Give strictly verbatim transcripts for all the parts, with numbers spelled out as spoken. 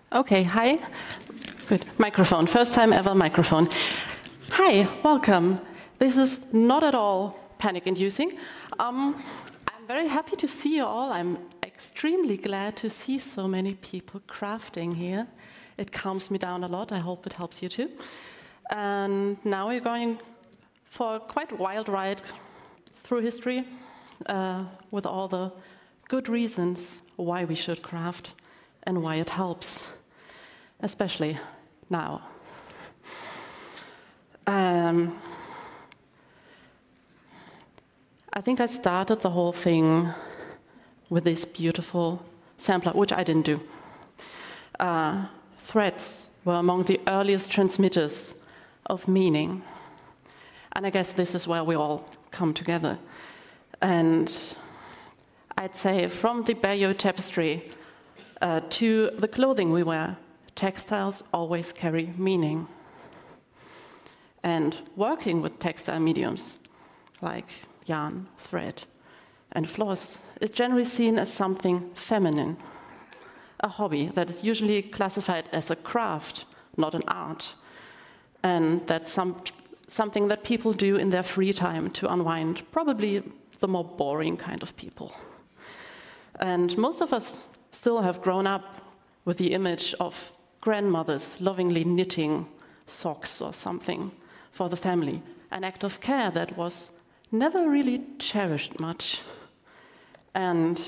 Okay, hi. Good. Microphone. First time ever microphone. Hi, welcome. This is not at all panic-inducing. Um, I'm very happy to see you all. I'm extremely glad to see so many people crafting here. It calms me down a lot. I hope it helps you too. And now we're going for a quite wild ride through history uh, with all the good reasons why we should craft and why it helps, especially now. Um, I think I started the whole thing with this beautiful sampler, which I didn't do. Uh, threads were among the earliest transmitters of meaning. And I guess this is where we all come together. And I'd say from the Bayeux tapestry uh, to the clothing we wear, textiles always carry meaning. And working with textile mediums, like yarn, thread, and floss, is generally seen as something feminine, a hobby that is usually classified as a craft, not an art, and that's some, something that people do in their free time to unwind, probably the more boring kind of people. And most of us still have grown up with the image of grandmothers lovingly knitting socks or something for the family, an act of care that was never really cherished much. And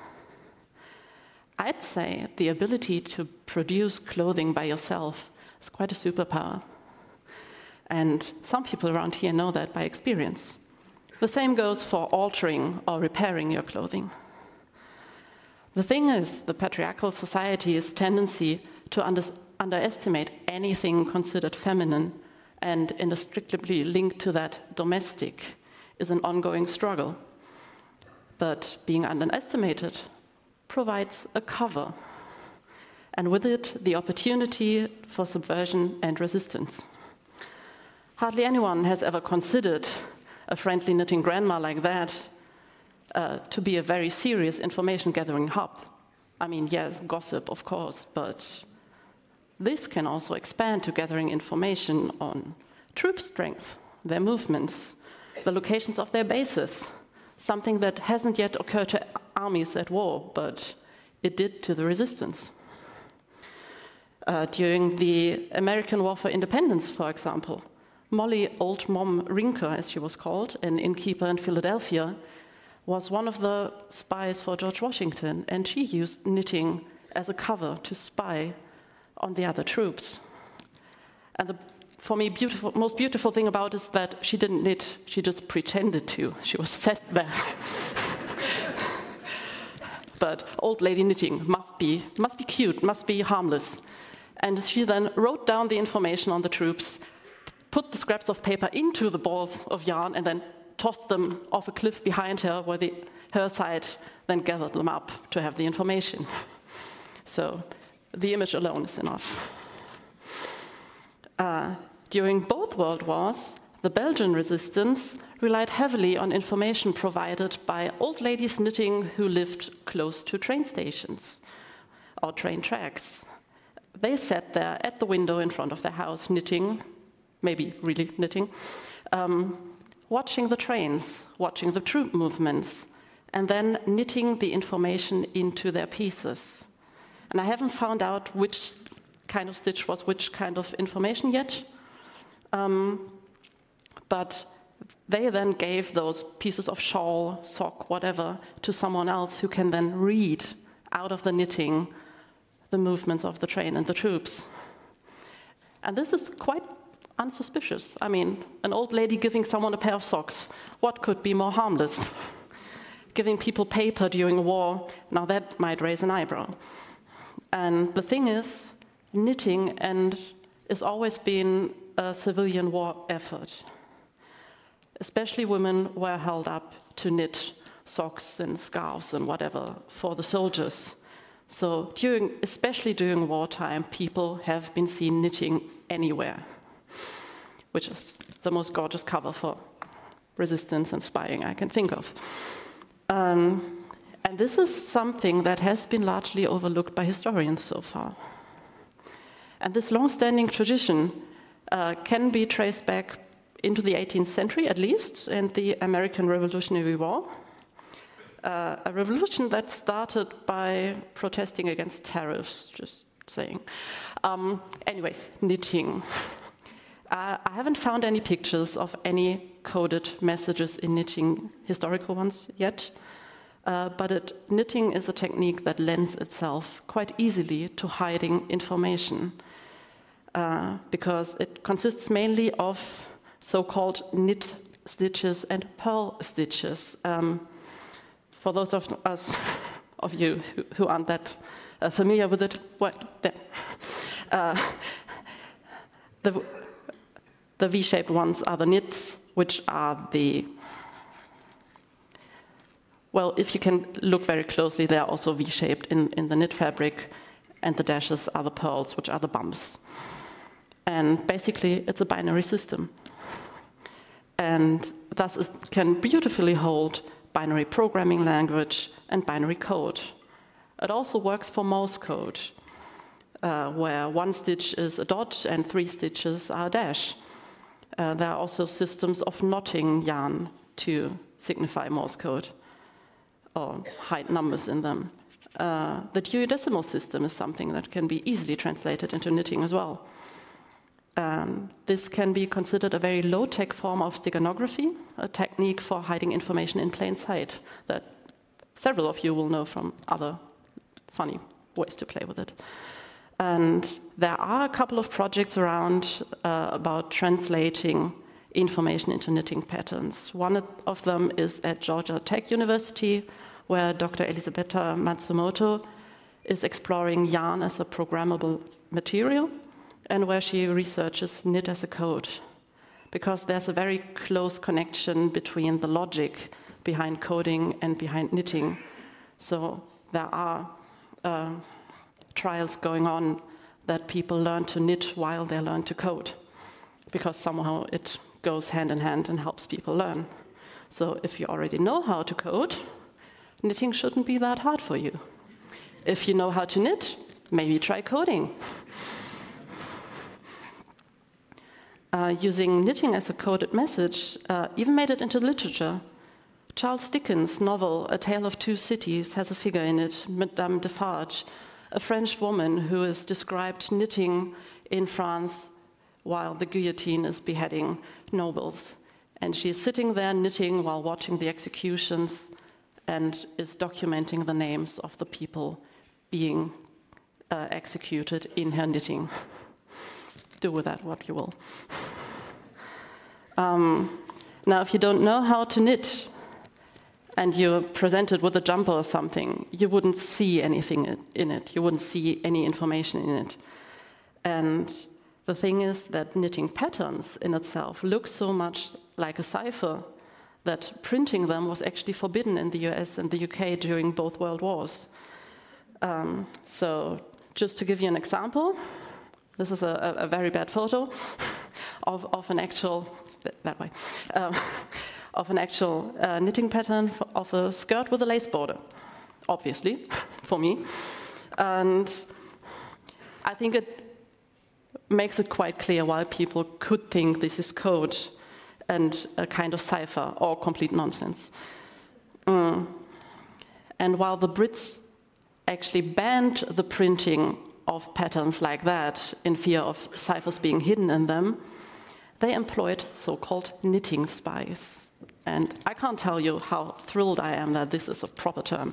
I'd say the ability to produce clothing by yourself is quite a superpower. And some people around here know that by experience. The same goes for altering or repairing your clothing. The thing is, the patriarchal society's tendency to under underestimate anything considered feminine and inextricably linked to that domestic is an ongoing struggle. But being underestimated provides a cover, and with it, the opportunity for subversion and resistance. Hardly anyone has ever considered a friendly knitting grandma like that uh, to be a very serious information-gathering hub. I mean, yes, gossip, of course, but this can also expand to gathering information on troop strength, their movements, the locations of their bases, something that hasn't yet occurred to armies at war, but it did to the resistance. Uh, during the American War for Independence, for example, Molly Old Mom Rinker, as she was called, an innkeeper in Philadelphia, was one of the spies for George Washington, and she used knitting as a cover to spy on the other troops. And the, for me, beautiful, most beautiful thing about it is that she didn't knit, she just pretended to. She was sat there. But old lady knitting must be, must be cute, must be harmless. And she then wrote down the information on the troops, put the scraps of paper into the balls of yarn, and then tossed them off a cliff behind her, where the, her side then gathered them up to have the information. So the image alone is enough. Uh, during both World Wars, the Belgian resistance relied heavily on information provided by old ladies knitting who lived close to train stations or train tracks. They sat there at the window in front of their house knitting, maybe really knitting, um, watching the trains, watching the troop movements, and then knitting the information into their pieces. And I haven't found out which kind of stitch was which kind of information yet, um, but they then gave those pieces of shawl, sock, whatever, to someone else who can then read out of the knitting the movements of the train and the troops. And this is quite unsuspicious. I mean, an old lady giving someone a pair of socks, what could be more harmless? Giving people paper during a war, now that might raise an eyebrow. And the thing is, knitting and has always been a civilian war effort. Especially women were held up to knit socks and scarves and whatever for the soldiers. So during, especially during wartime, people have been seen knitting anywhere, which is the most gorgeous cover for resistance and spying I can think of. Um, and this is something that has been largely overlooked by historians so far. And this long-standing tradition uh, can be traced back into the eighteenth century, at least, and the American Revolutionary War. Uh, a revolution that started by protesting against tariffs, just saying. Um, anyways, knitting. Uh, I haven't found any pictures of any coded messages in knitting, historical ones yet, uh, but it, knitting is a technique that lends itself quite easily to hiding information, uh, because it consists mainly of so-called knit stitches and purl stitches. Um, for those of us, of you who, who aren't that uh, familiar with it, what? The, uh, the, the V-shaped ones are the knits, which are the, well, if you can look very closely, they are also V-shaped in, in the knit fabric, and the dashes are the purls, which are the bumps. And basically, it's a binary system. And thus it can beautifully hold binary programming language and binary code. It also works for Morse code, uh, where one stitch is a dot and three stitches are a dash. Uh, there are also systems of knotting yarn to signify Morse code or hide numbers in them. Uh, the Dewey Decimal System is something that can be easily translated into knitting as well. Um, this can be considered a very low-tech form of steganography, a technique for hiding information in plain sight that several of you will know from other funny ways to play with it. And there are a couple of projects around uh, about translating information into knitting patterns. One of them is at Georgia Tech University, where Doctor Elisabetta Matsumoto is exploring yarn as a programmable material, and where she researches knit as a code, because there's a very close connection between the logic behind coding and behind knitting. So there are uh, trials going on that people learn to knit while they learn to code, because somehow it goes hand in hand and helps people learn. So if you already know how to code, knitting shouldn't be that hard for you. If you know how to knit, maybe try coding. Uh, using knitting as a coded message uh, even made it into literature. Charles Dickens' novel, A Tale of Two Cities, has a figure in it, Madame Defarge, a French woman who is described knitting in France while the guillotine is beheading nobles. And she is sitting there knitting while watching the executions and is documenting the names of the people being uh, executed in her knitting. Do with that what you will. Um, now, if you don't know how to knit and you're presented with a jumper or something, you wouldn't see anything in it. You wouldn't see any information in it. And the thing is that knitting patterns in itself look so much like a cipher that printing them was actually forbidden in the U S and the U K during both World Wars. Um, so just to give you an example, this is a, a very bad photo of, of an actual, that way, um, of an actual uh, knitting pattern of a skirt with a lace border, obviously, for me. And I think it makes it quite clear why people could think this is code and a kind of cipher or complete nonsense. Mm. And while the Brits actually banned the printing of patterns like that in fear of ciphers being hidden in them, they employed so-called knitting spies. And I can't tell you how thrilled I am that this is a proper term.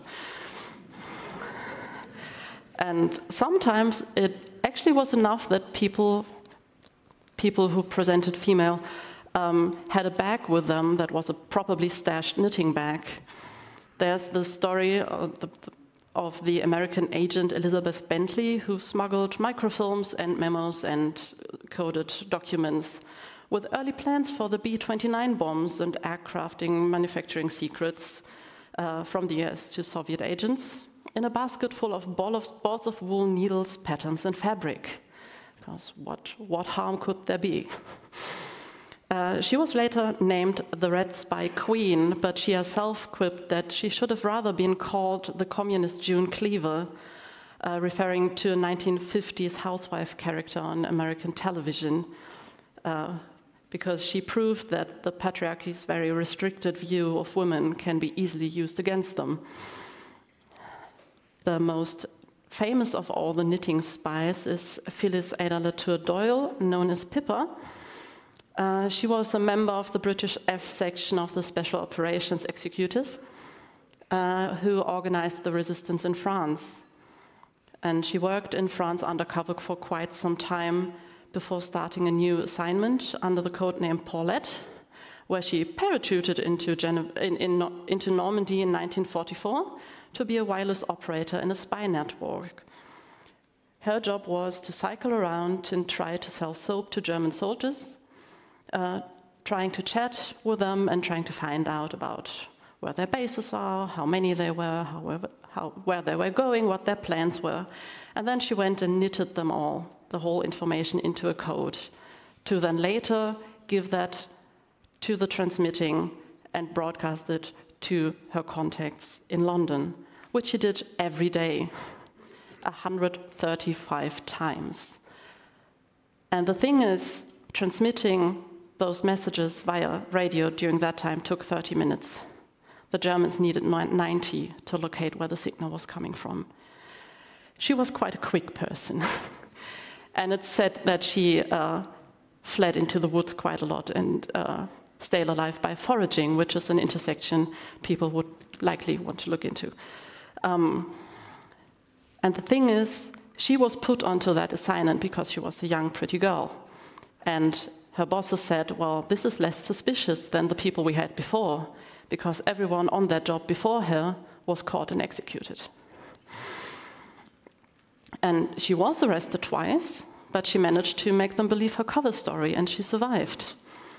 And sometimes it actually was enough that people, people who presented female um, had a bag with them that was a properly stashed knitting bag. There's the story of the, of the American agent Elizabeth Bentley, who smuggled microfilms and memos and coded documents with early plans for the B twenty-nine bombs and aircrafting manufacturing secrets uh, from the U S to Soviet agents in a basket full of, ball of balls of wool, needles, patterns, and fabric. Because what, what harm could there be? Uh, she was later named the Red Spy Queen, but she herself quipped that she should have rather been called the Communist June Cleaver, uh, referring to a nineteen fifties housewife character on American television, uh, because she proved that the patriarchy's very restricted view of women can be easily used against them. The most famous of all the knitting spies is Phyllis Ada Latour Doyle, known as Pippa. Uh, she was a member of the British F section of the Special Operations Executive, uh, who organized the resistance in France. And she worked in France undercover for quite some time before starting a new assignment under the codename Paulette, where she parachuted into, Gene- in, in, into Normandy in nineteen forty-four to be a wireless operator in a spy network. Her job was to cycle around and try to sell soap to German soldiers, uh, trying to chat with them and trying to find out about where their bases are, how many they were, how, how, where they were going, what their plans were. And then she went and knitted them all, the whole information, into a code, to then later give that to the transmitting and broadcast it to her contacts in London, which she did every day, one hundred thirty-five times. And the thing is, transmitting those messages via radio during that time took thirty minutes. The Germans needed ninety to locate where the signal was coming from. She was quite a quick person. And it's said that she uh, fled into the woods quite a lot and uh, stayed alive by foraging, which is an intersection people would likely want to look into. Um, and the thing is, she was put onto that assignment because she was a young, pretty girl. And her bosses said, well, this is less suspicious than the people we had before, because everyone on that job before her was caught and executed. And she was arrested twice, but she managed to make them believe her cover story, and she survived.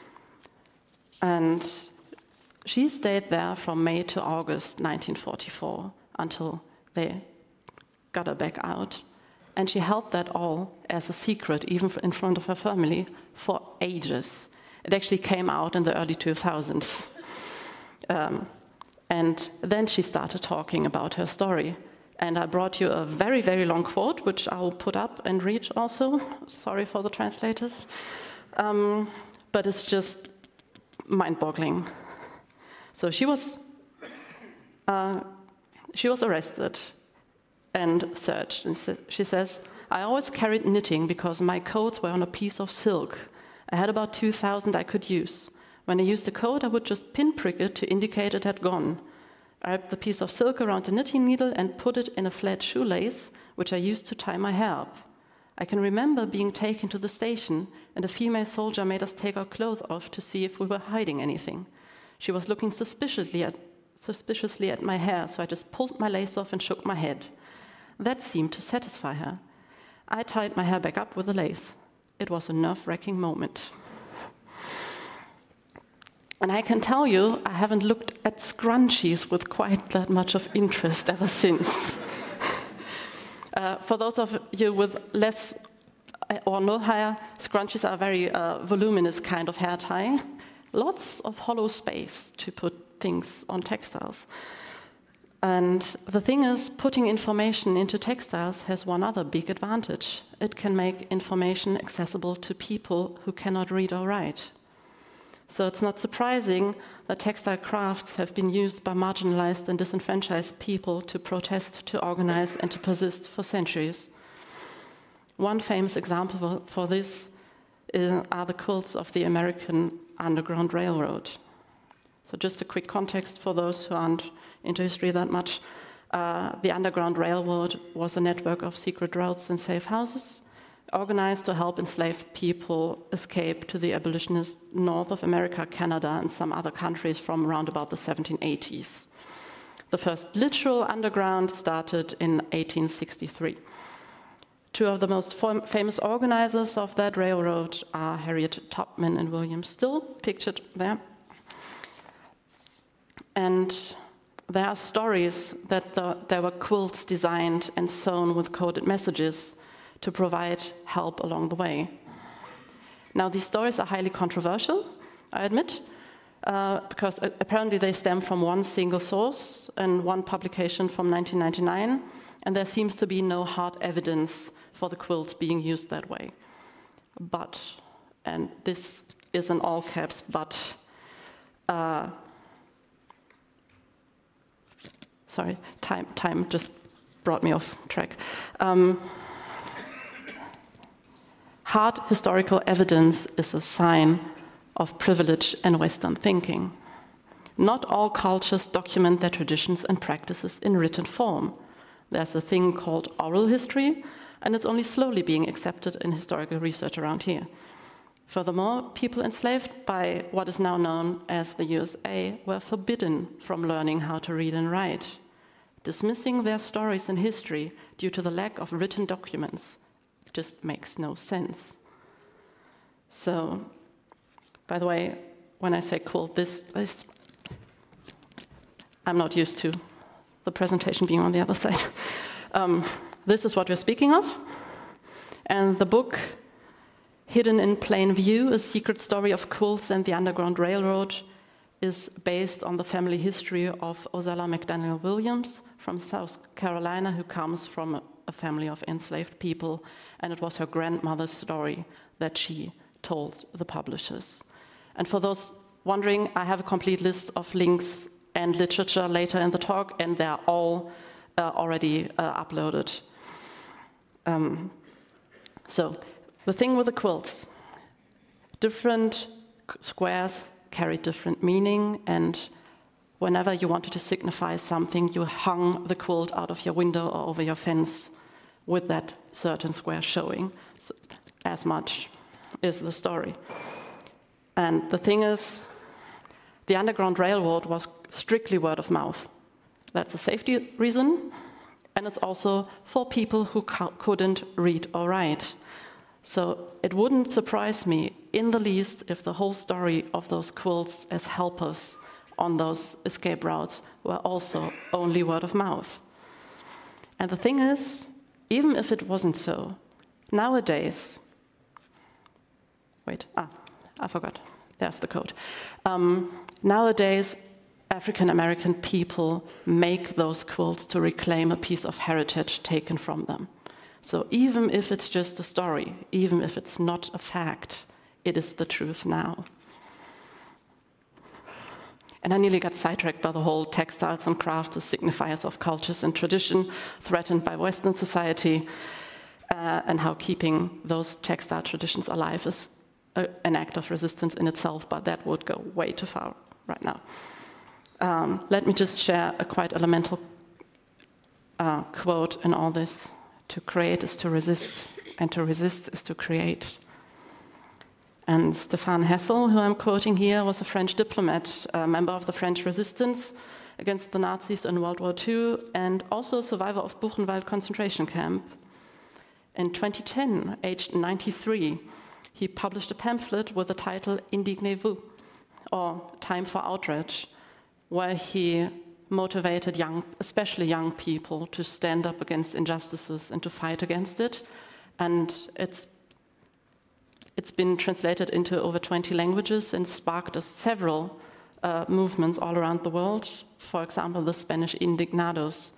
And she stayed there from May to August nineteen forty-four until they got her back out. And she held that all as a secret, even in front of her family, for ages. It actually came out in the early two thousands. Um, and then she started talking about her story. And I brought you a very, very long quote, which I'll put up and read also. Sorry for the translators. Um, but it's just mind-boggling. So she was, uh, she was arrested and searched. And she says, I always carried knitting because my coats were on a piece of silk. I had about two thousand I could use. When I used a coat, I would just pinprick it to indicate it had gone. I wrapped the piece of silk around the knitting needle and put it in a flat shoelace, which I used to tie my hair up. I can remember being taken to the station, and a female soldier made us take our clothes off to see if we were hiding anything. She was looking suspiciously at, suspiciously at my hair, so I just pulled my lace off and shook my head. That seemed to satisfy her. I tied my hair back up with the lace. It was a nerve-wracking moment. And I can tell you, I haven't looked at scrunchies with quite that much of interest ever since. uh, for those of you with less or no hair, scrunchies are a very uh, voluminous kind of hair tie. Lots of hollow space to put things on textiles. And the thing is, putting information into textiles has one other big advantage. It can make information accessible to people who cannot read or write. So it's not surprising that textile crafts have been used by marginalized and disenfranchised people to protest, to organize, and to persist for centuries. One famous example for this is, are the quilts of the American Underground Railroad. So just a quick context for those who aren't into history that much. Uh, the Underground Railroad was a network of secret routes and safe houses organized to help enslaved people escape to the abolitionists north of America, Canada, and some other countries from around about the seventeen eighties. The first literal underground started in eighteen sixty-three. Two of the most fam- famous organizers of that railroad are Harriet Tubman and William Still, pictured there. And there are stories that the, there were quilts designed and sewn with coded messages to provide help along the way. Now, these stories are highly controversial, I admit, uh, because apparently they stem from one single source and one publication from nineteen ninety-nine, And there seems to be no hard evidence for the quilts being used that way. But, and this is in all caps, but, uh, sorry, time, time just brought me off track. Um, hard historical evidence is a sign of privilege and Western thinking. Not all cultures document their traditions and practices in written form. There's a thing called oral history, and it's only slowly being accepted in historical research around here. Furthermore, people enslaved by what is now known as the U S A were forbidden from learning how to read and write. Dismissing their stories and history due to the lack of written documents just makes no sense. So, by the way, when I say quilt, this, this I'm not used to the presentation being on the other side. Um, this is what we're speaking of. And the book, Hidden in Plain View, A Secret Story of Quilts and the Underground Railroad, is based on the family history of Ozella McDaniel Williams from South Carolina, who comes from a family of enslaved people. And it was her grandmother's story that she told the publishers. And for those wondering, I have a complete list of links and literature later in the talk, and they're all uh, already uh, uploaded. Um, so, the thing with the quilts, different squares carry different meaning, and whenever you wanted to signify something, you hung the quilt out of your window or over your fence with that certain square showing. So, as much is the story. And the thing is, the Underground Railroad was strictly word of mouth. That's a safety reason, and it's also for people who co- couldn't read or write. So it wouldn't surprise me in the least if the whole story of those quilts as helpers on those escape routes were also only word of mouth. And the thing is, even if it wasn't so, nowadays, wait, ah, I forgot. There's the code. Um, nowadays, African American people make those quilts to reclaim a piece of heritage taken from them. So even if it's just a story, even if it's not a fact, it is the truth now. And I nearly got sidetracked by the whole textiles and crafts as signifiers of cultures and tradition threatened by Western society, uh, and how keeping those textile traditions alive is an act of resistance in itself, but that would go way too far right now. Um, let me just share a quite elemental uh, quote in all this. To create is to resist, and to resist is to create. And Stéphane Hessel, who I'm quoting here, was a French diplomat, a member of the French resistance against the Nazis in World War Two, and also a survivor of Buchenwald concentration camp. In twenty ten, aged ninety-three, he published a pamphlet with the title Indignez-vous, or Time for Outrage, where he motivated young, especially young people, to stand up against injustices and to fight against it. And it's it's been translated into over twenty languages and sparked several uh, movements all around the world. For example, the Spanish Indignados.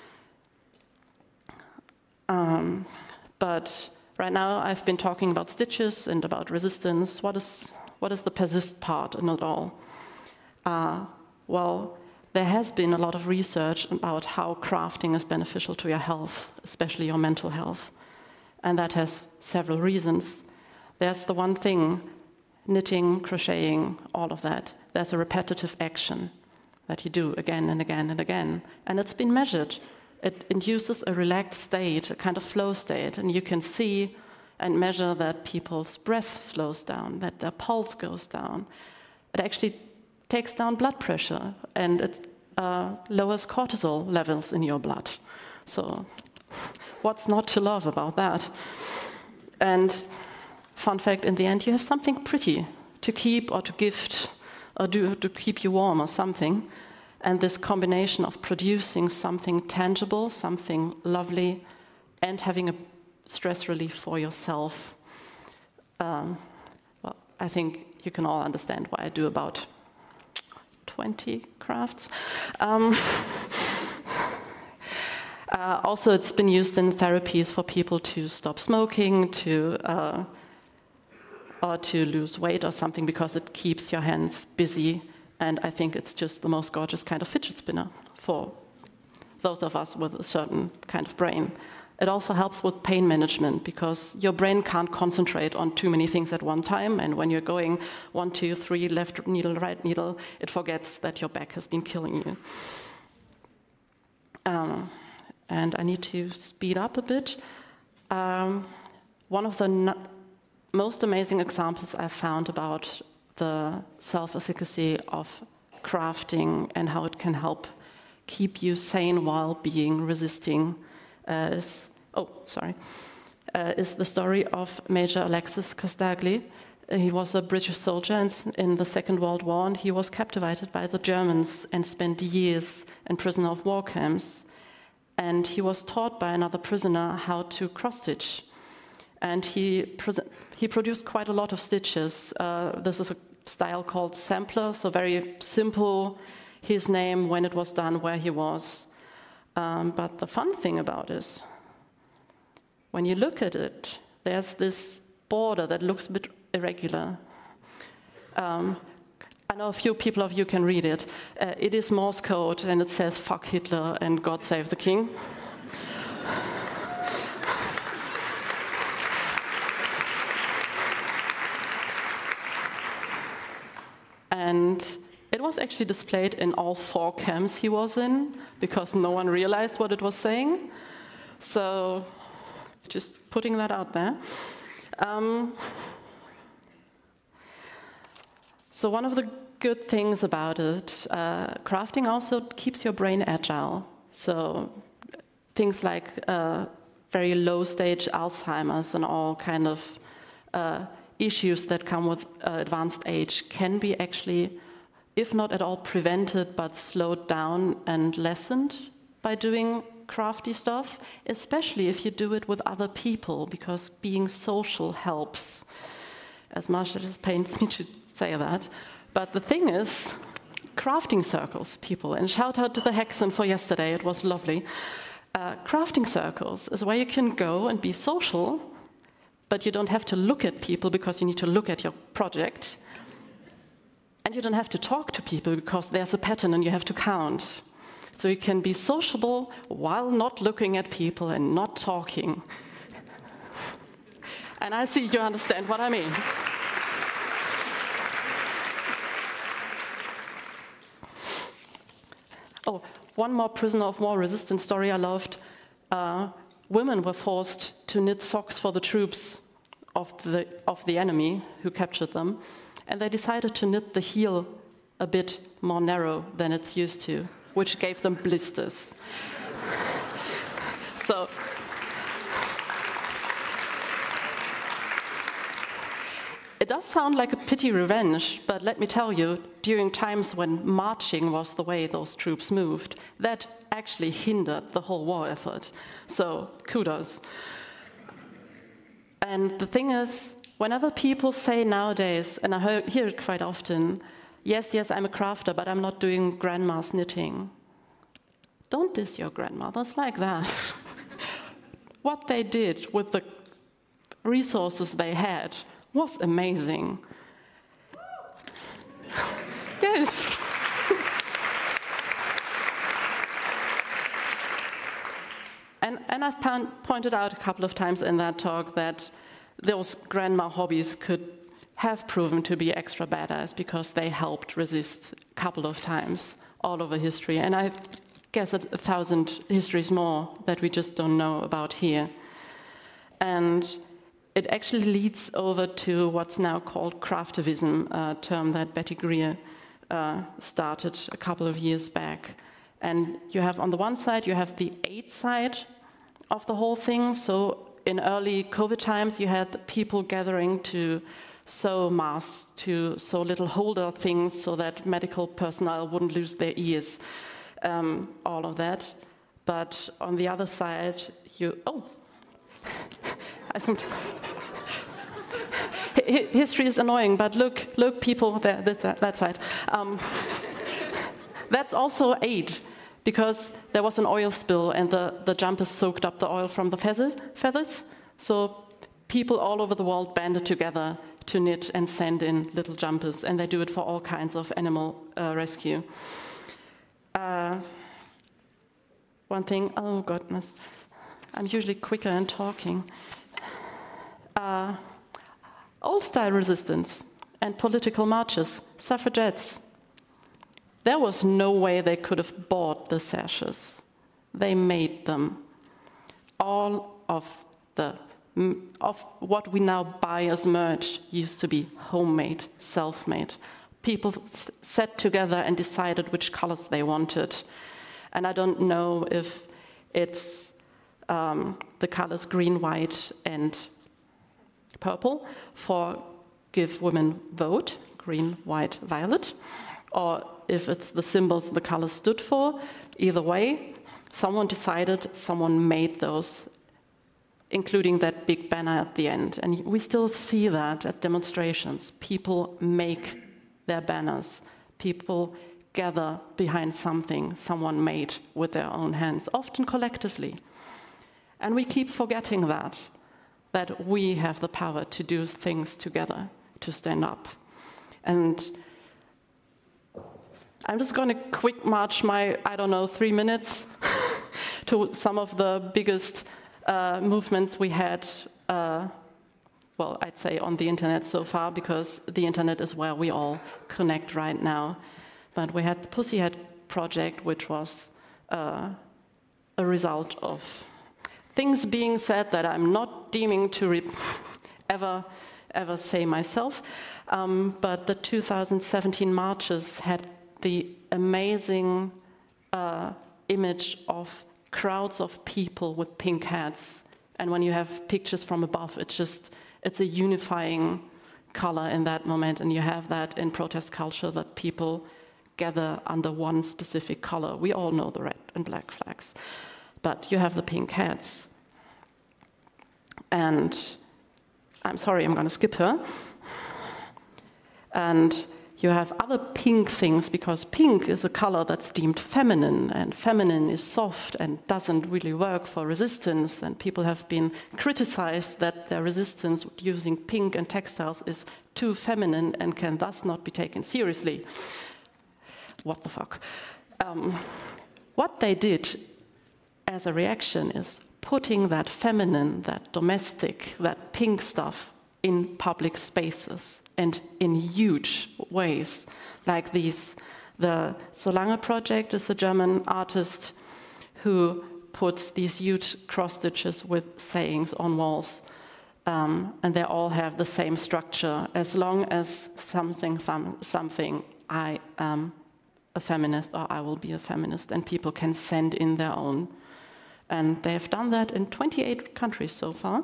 Um, but right now, I've been talking about stitches and about resistance. What is what is the persist part in it all? Uh, well, there has been a lot of research about how crafting is beneficial to your health, especially your mental health, and that has several reasons. There's the one thing: knitting, crocheting, all of that. There's a repetitive action that you do again and again and again, and it's been measured. It induces a relaxed state, a kind of flow state, and you can see and measure that people's breath slows down, that their pulse goes down. It actually takes down blood pressure, and it uh, lowers cortisol levels in your blood. So what's not to love about that? And fun fact, in the end, you have something pretty to keep or to gift or do to keep you warm or something. And this combination of producing something tangible, something lovely, and having a stress relief for yourself, um, well, I think you can all understand why I do about twenty crafts. Um, uh, Uh, also, it's been used in therapies for people to stop smoking, to uh, or to lose weight or something, because it keeps your hands busy. And I think it's just the most gorgeous kind of fidget spinner for those of us with a certain kind of brain. It also helps with pain management, because your brain can't concentrate on too many things at one time, and when you're going one, two, three, left needle, right needle, it forgets that your back has been killing you. Um, and I need to speed up a bit. Um, one of the n- most amazing examples I've found about the self-efficacy of crafting and how it can help keep you sane while being resisting uh, is, oh, sorry, uh, is the story of Major Alexis Castagli. Uh, he was a British soldier in, in the Second World War, and he was captivated by the Germans and spent years in prisoner of war camps. And he was taught by another prisoner how to cross-stitch. And he, pre- he produced quite a lot of stitches. Uh, this is a style called sampler, so very simple, his name, when it was done, where he was. Um, but the fun thing about it, when you look at it, there's this border that looks a bit irregular. Um, I know a few people of you can read it. Uh, it is Morse code, and it says, "Fuck Hitler and God save the king." And it was actually displayed in all four camps he was in, because no one realized what it was saying. So, just putting that out there. Um, so one of the good things about it, uh, crafting also keeps your brain agile. So things like uh, very low stage Alzheimer's and all kind of uh, issues that come with uh, advanced age can be actually, if not at all prevented, but slowed down and lessened by doing crafty stuff, especially if you do it with other people, because being social helps. As much as it pains me to say that. But the thing is, crafting circles, people, and shout out to the Hexen for yesterday, it was lovely. Uh, crafting circles is where you can go and be social, but you don't have to look at people because you need to look at your project. And you don't have to talk to people because there's a pattern and you have to count. So you can be sociable while not looking at people and not talking. And I see you understand what I mean. Oh, one more prisoner of war resistance story I loved. Uh, women were forced to knit socks for the troops of the, of the enemy who captured them. And they decided to knit the heel a bit more narrow than it's used to, which gave them blisters. So, it does sound like a pity revenge, but let me tell you, during times when marching was the way those troops moved, that actually hindered the whole war effort. So, kudos. And the thing is, whenever people say nowadays, and I hear it quite often, yes, yes, I'm a crafter, but I'm not doing grandma's knitting. Don't diss your grandmothers like that. What they did with the resources they had was amazing. Yes. and, and I've po- pointed out a couple of times in that talk that those grandma hobbies could have proven to be extra badass because they helped resist a couple of times all over history. And I guess a, a thousand histories more that we just don't know about here. And it actually leads over to what's now called craftivism, a term that Betty Greer uh, started a couple of years back. And you have, on the one side, you have the aid side of the whole thing. So in early COVID times, you had people gathering to sew masks, to sew little holder things so that medical personnel wouldn't lose their ears, um, all of that. But on the other side, you... Oh! History is annoying, but look, look, people, there, that, that side. Um, that's also aid, because there was an oil spill and the, the jumpers soaked up the oil from the feathers, feathers. So people all over the world banded together to knit and send in little jumpers, and they do it for all kinds of animal uh, rescue. Uh, one thing, oh goodness, I'm usually quicker in talking. Uh, old-style resistance and political marches, suffragettes. There was no way they could have bought the sashes. They made them. All of the of what we now buy as merch used to be homemade, self-made. People th- sat together and decided which colors they wanted. And I don't know if it's um, the colors green, white, and purple for give women vote, green, white, violet, or if it's the symbols the colors stood for. Either way, someone decided, someone made those, including that big banner at the end. And we still see that at demonstrations. People make their banners. People gather behind something someone made with their own hands, often collectively. And we keep forgetting that, that we have the power to do things together, to stand up. And I'm just going to quick march my, I don't know, three minutes to some of the biggest uh, movements we had, uh, well, I'd say on the internet so far, because the internet is where we all connect right now. But we had the Pussyhead Project, which was uh, a result of things being said that I'm not deeming to re- ever, ever say myself. Um, but the two thousand seventeen marches had the amazing uh, image of crowds of people with pink hats. And when you have pictures from above, it's just, it's a unifying color in that moment. And you have that in protest culture, that people gather under one specific color. We all know the red and black flags, but you have the pink hats. And I'm sorry, I'm going to skip her. And you have other pink things, because pink is a color that's deemed feminine, and feminine is soft and doesn't really work for resistance, and people have been criticized that their resistance using pink and textiles is too feminine and can thus not be taken seriously. What the fuck? Um, what they did as a reaction is putting that feminine, that domestic, that pink stuff in public spaces and in huge ways, like these. The Solange Project is a German artist who puts these huge cross stitches with sayings on walls, um, and they all have the same structure. As long as something, something, I am a feminist, or I will be a feminist, and people can send in their own. And they have done that in twenty-eight countries so far.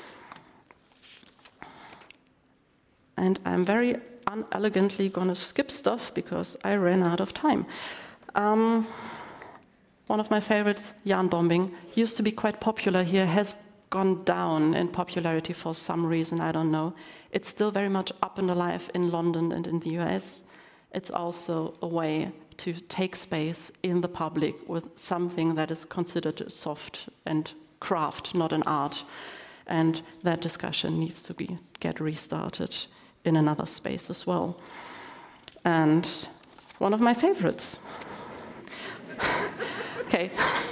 And I'm very unelegantly going to skip stuff because I ran out of time. Um, one of my favorites, yarn bombing, used to be quite popular here, has gone down in popularity for some reason, I don't know. It's still very much up and alive in London and in the U S. It's also a way to take space in the public with something that is considered soft and craft, not an art. And that discussion needs to be get restarted in another space as well. And one of my favorites. Okay.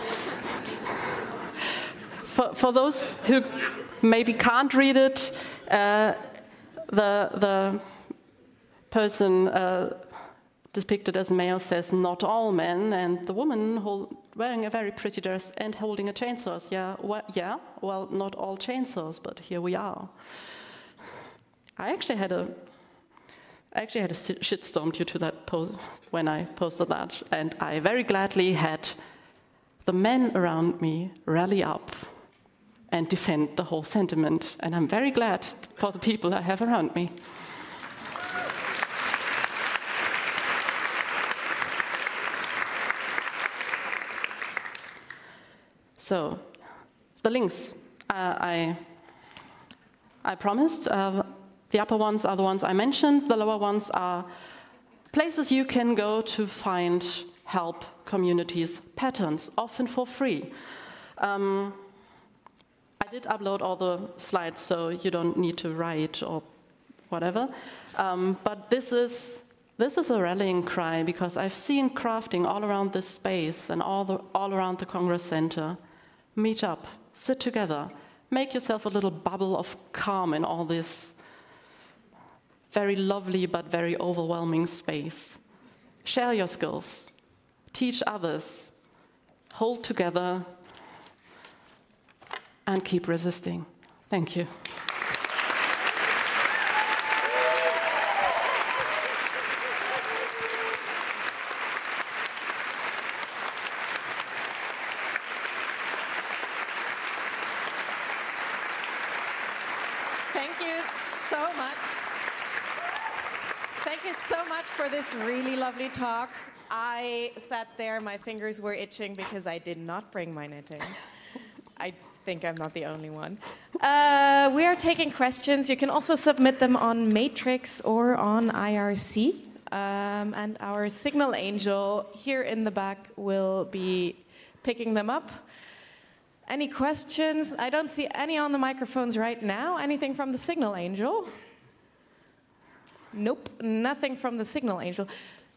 For, for those who maybe can't read it, uh, the the person uh, depicted as male says, "Not all men," and the woman hold, wearing a very pretty dress and holding a chainsaw. Yeah, well, yeah, well, not all chainsaws, but here we are. I actually had a, I actually had a shitstorm due to that post when I posted that, and I very gladly had the men around me rally up and defend the whole sentiment, and I'm very glad for the people I have around me. So, the links uh, I I promised. Uh, the upper ones are the ones I mentioned. The lower ones are places you can go to find help communities patterns, often for free. Um, I did upload all the slides, so you don't need to write or whatever. Um, but this is this is a rallying cry, because I've seen crafting all around this space and all the, all around the Congress Center. Meet up, sit together, make yourself a little bubble of calm in all this very lovely but very overwhelming space. Share your skills, teach others, hold together, and keep resisting. Thank you. Thank you so much. Thank you so much for this really lovely talk. I sat there, my fingers were itching because I did not bring my knitting. I think I'm not the only one. Uh, we are taking questions. You can also submit them on Matrix or on I R C. Um, and our signal angel here in the back will be picking them up. Any questions? I don't see any on the microphones right now. Anything from the signal angel? Nope, nothing from the signal angel.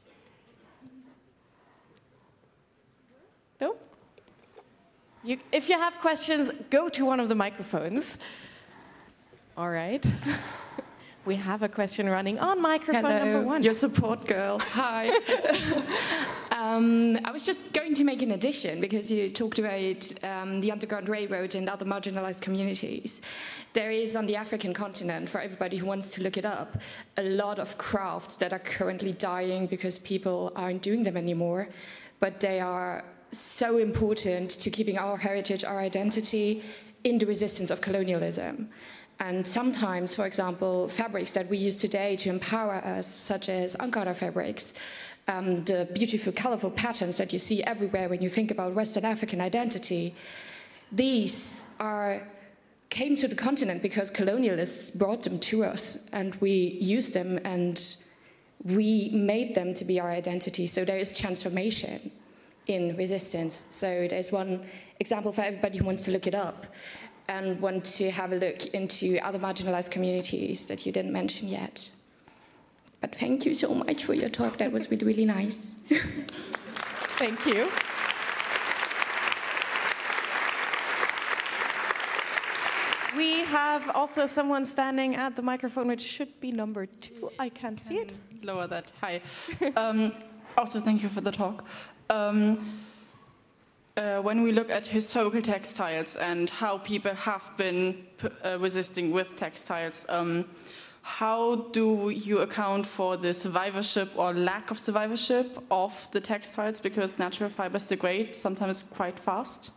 Nope. You, if you have questions, go to one of the microphones. All right. We have a question running on microphone Hello, number one. Your support girl. Hi. um, I was just going to make an addition, because you talked about um, the Underground Railroad and other marginalized communities. There is, on the African continent, for everybody who wants to look it up, a lot of crafts that are currently dying because people aren't doing them anymore. But they are so important to keeping our heritage, our identity, in the resistance of colonialism. And sometimes, for example, fabrics that we use today to empower us, such as Ankara fabrics, um, the beautiful, colorful patterns that you see everywhere when you think about Western African identity, these are came to the continent because colonialists brought them to us, and we used them, and we made them to be our identity. So there is transformation in resistance. So there's one example for everybody who wants to look it up and want to have a look into other marginalized communities that you didn't mention yet. But thank you so much for your talk. That was really, really nice. Thank you. We have also someone standing at the microphone, which should be number two. I can't see it. Lower that. Hi. um, also, thank you for the talk. Um, uh, when we look at historical textiles and how people have been uh, resisting with textiles, um, how do you account for the survivorship or lack of survivorship of the textiles? Because natural fibers degrade sometimes quite fast.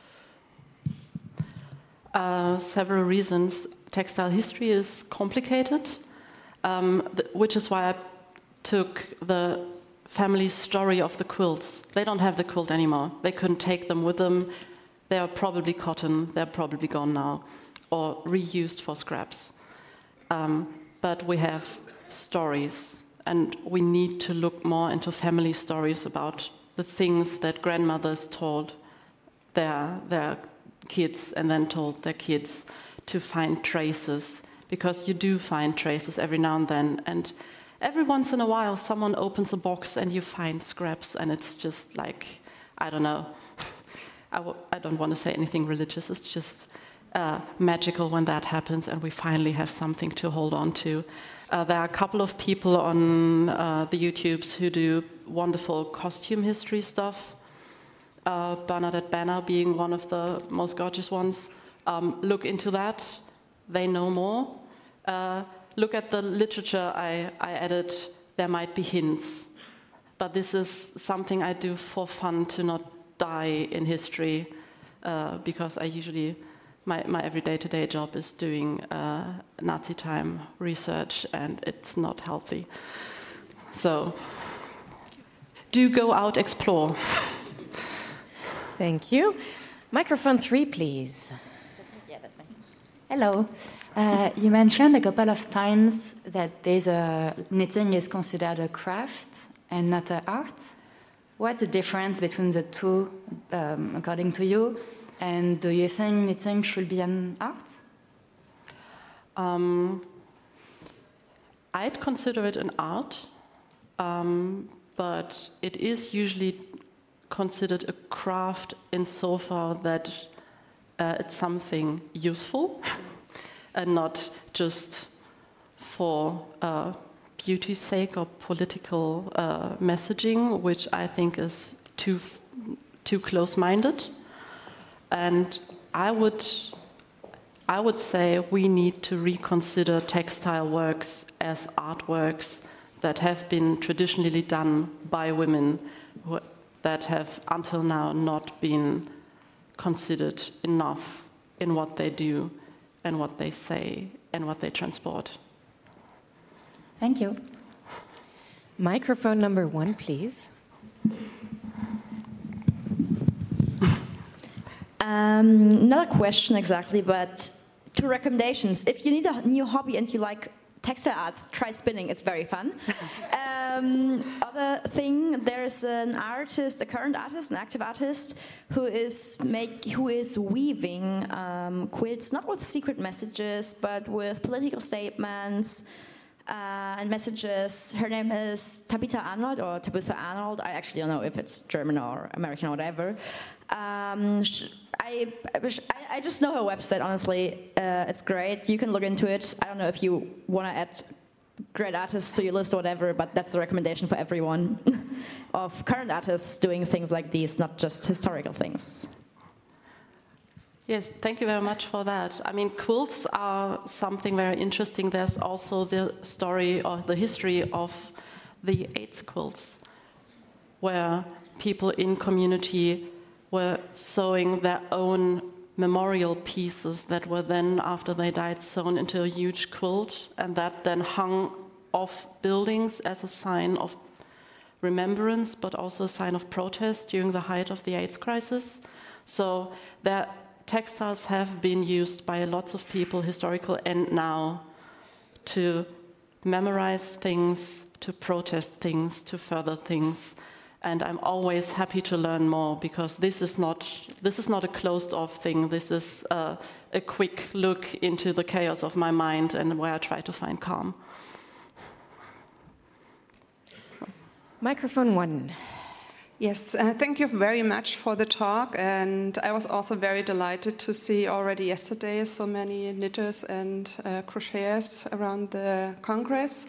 Uh, several reasons. Textile history is complicated, um, th- which is why I took the family story of the quilts. They don't have the quilt anymore. They couldn't take them with them. They are probably cotton. They're probably gone now, or reused for scraps. Um, but we have stories, and we need to look more into family stories about the things that grandmothers told their their kids and then told their kids, to find traces, because you do find traces every now and then, and every once in a while someone opens a box and you find scraps, and it's just like, I don't know, I, w- I don't want to say anything religious, it's just uh, magical when that happens and we finally have something to hold on to. Uh, there are a couple of people on uh, the YouTubes who do wonderful costume history stuff. Uh, Bernadette Banner being one of the most gorgeous ones. Um, look into that. They know more. Uh, look at the literature I, I added. There might be hints. But this is something I do for fun, to not die in history, uh, because I usually, my, my every day-to-day job is doing uh, Nazi time research, and it's not healthy. So, do go out, explore. Thank you. Microphone three, please. Yeah, that's fine. Hello. Uh, you mentioned a couple of times that there's a knitting is considered a craft and not an art. What's the difference between the two, um, according to you? And do you think knitting should be an art? Um, I'd consider it an art, um, but it is usually considered a craft insofar that uh, it's something useful and not just for uh, beauty's sake or political uh, messaging, which I think is too f- too close-minded. And I would I would say we need to reconsider textile works as artworks that have been traditionally done by women who, that have until now not been considered enough in what they do and what they say and what they transport. Thank you. Microphone number one, please. Um, not a question exactly, but two recommendations. If you need a new hobby and you like textile arts, try spinning. It's very fun. um, other thing, there's an artist, a current artist, an active artist, who is make who is weaving um, quilts, not with secret messages, but with political statements uh, and messages. Her name is Tabitha Arnold or Tabitha Arnold. I actually don't know if it's German or American or whatever. Um, I, I just know her website, honestly. Uh, it's great. You can look into it. I don't know if you want to add great artists to your list or whatever, but that's the recommendation for everyone of current artists doing things like these, not just historical things. Yes, thank you very much for that. I mean, quilts are something very interesting. There's also the story or the history of the AIDS quilts, where people in community were sewing their own memorial pieces that were then, after they died, sewn into a huge quilt, and that then hung off buildings as a sign of remembrance, but also a sign of protest during the height of the AIDS crisis. So their textiles have been used by lots of people, historical and now, to memorize things, to protest things, to further things. And I'm always happy to learn more, because this is not this is not a closed-off thing. This is uh, a quick look into the chaos of my mind and where I try to find calm. Microphone one. Yes, uh, thank you very much for the talk. And I was also very delighted to see already yesterday so many knitters and uh, crocheters around the Congress.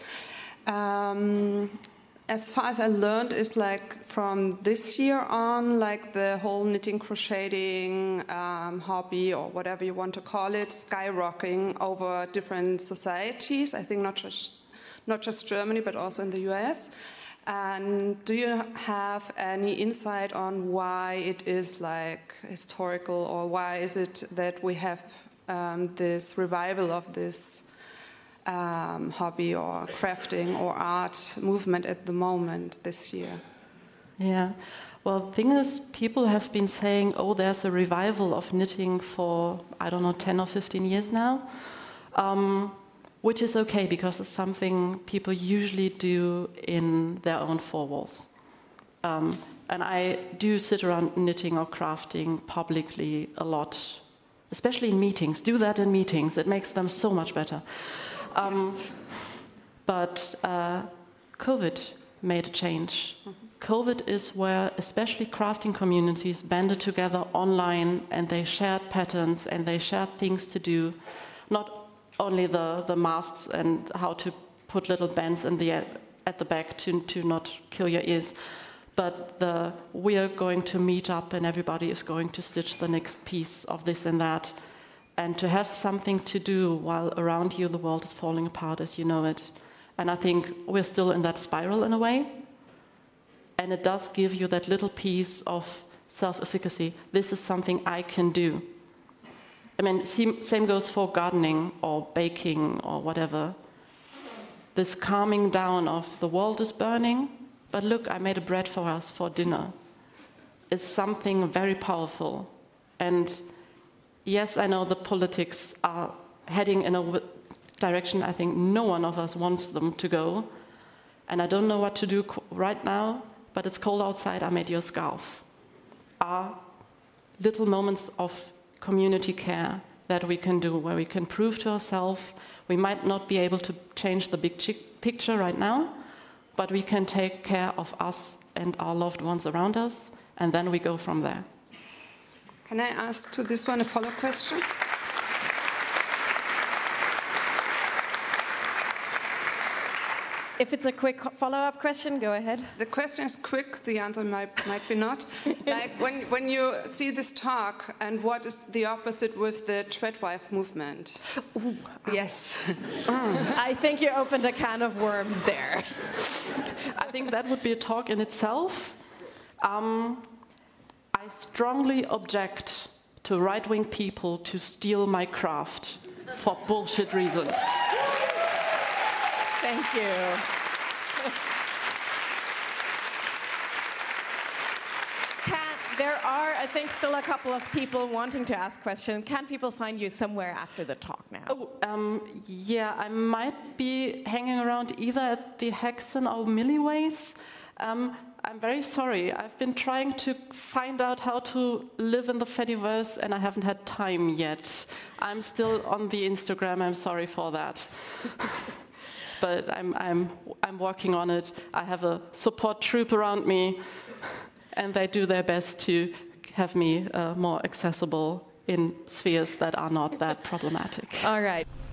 Um, As far as I learned, is like from this year on, like the whole knitting, crocheting um, hobby, or whatever you want to call it, skyrocketing over different societies. I think not just not just Germany, but also in the U S. And do you have any insight on why it is like historical, or why is it that we have um, this revival of this Um, hobby or crafting or art movement at the moment this year? Yeah, well, the thing is, people have been saying, oh, there's a revival of knitting for, I don't know, ten or fifteen years now, um, which is okay, because it's something people usually do in their own four walls. Um, and I do sit around knitting or crafting publicly a lot, especially in meetings. Do that in meetings. It makes them so much better. Um, yes. But uh, COVID made a change. Mm-hmm. COVID is where especially crafting communities banded together online, and they shared patterns and they shared things to do. Not only the, the masks and how to put little bands in the, at the back to, to not kill your ears, but the we are going to meet up and everybody is going to stitch the next piece of this and that. And to have something to do while around you the world is falling apart as you know it. And I think we're still in that spiral in a way. And it does give you that little piece of self-efficacy. This is something I can do. I mean, same goes for gardening or baking or whatever. This calming down of the world is burning, but look, I made a bread for us for dinner. Is something very powerful. And yes, I know the politics are heading in a w- direction I think no one of us wants them to go. And I don't know what to do co- right now, but it's cold outside, I made you a scarf, are little moments of community care that we can do, where we can prove to ourselves we might not be able to change the big chi- picture right now, but we can take care of us and our loved ones around us, and then we go from there. Can I ask to this one a follow-up question? If it's a quick follow-up question, go ahead. The question is quick, the answer might, might be not. Like when, when you see this talk, and what is the opposite with the Treadwife movement? Ooh. Yes. I think you opened a can of worms there. I think that would be a talk in itself. Um, I strongly object to right-wing people to steal my craft for bullshit reasons. Thank you. Can, there are, I think, still a couple of people wanting to ask questions. Can people find you somewhere after the talk now? Oh, um, yeah, I might be hanging around either at the Hexen or Milliways. Um, I'm very sorry. I've been trying to find out how to live in the Fediverse, and I haven't had time yet. I'm still on the Instagram. I'm sorry for that. But I'm, I'm, I'm working on it. I have a support troop around me, and they do their best to have me uh, more accessible in spheres that are not that problematic. All right.